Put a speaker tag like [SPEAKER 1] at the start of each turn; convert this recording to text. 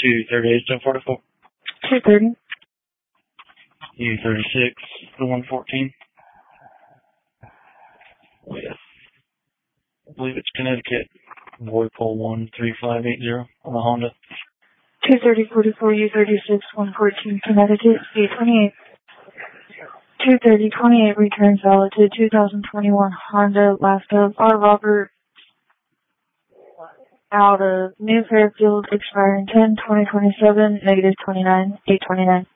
[SPEAKER 1] 238, 1044.
[SPEAKER 2] 230.
[SPEAKER 1] U36, the 114. I believe it's Connecticut. Voipole 13580 on the Honda.
[SPEAKER 2] 23044 U36 114 Connecticut 828. 23028 return valid to 2021 Honda last of R. Robert out of New Fairfield expiring 10/2027 -29 829.